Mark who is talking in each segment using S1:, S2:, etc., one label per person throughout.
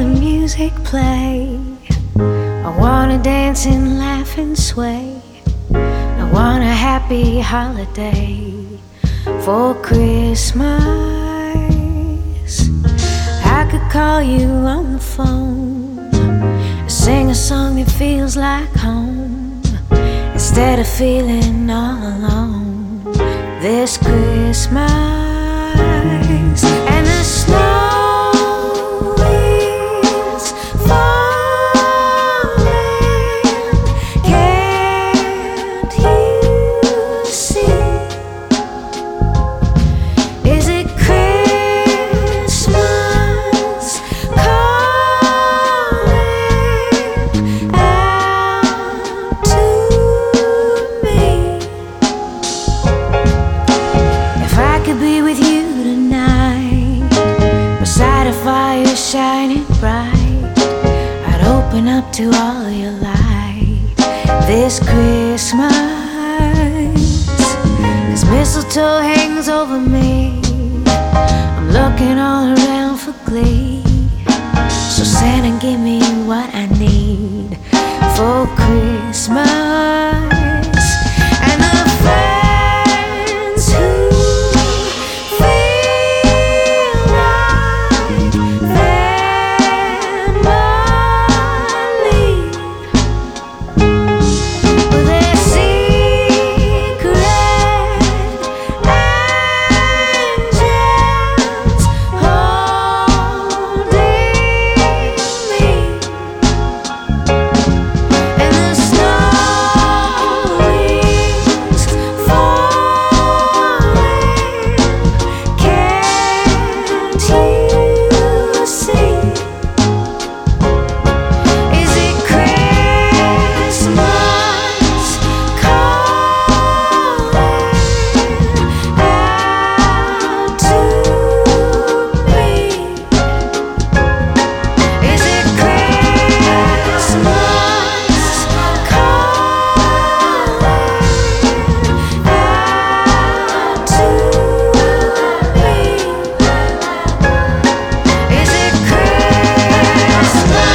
S1: the music play. I wanna dance and laugh and sway. I want a happy holiday for Christmas. I could call you on the phone, sing a song that feels like home, instead of feeling all alone this Christmas. And the snow is falling, can't you see? Is it Christmas calling out to me? If I could be with you tonight, beside a fire shining bright, I'd open up to all your light this Christmas. As mistletoe hangs over me, I'm looking all around for glee. So Santa, give me what I need for Christmas. And the friends who feel like family, with their secret angels holding me. And the snow is falling, can't you see? Is it Christmas calling out to me? Is it Christmas calling out to me? Is it Christmas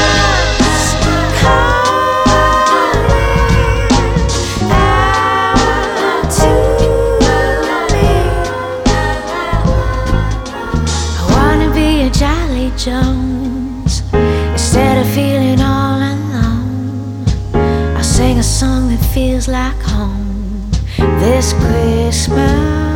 S1: calling out to me? I wanna be a Jolly Jones, instead of feeling all alone. I'll sing a song that feels like home this Christmas.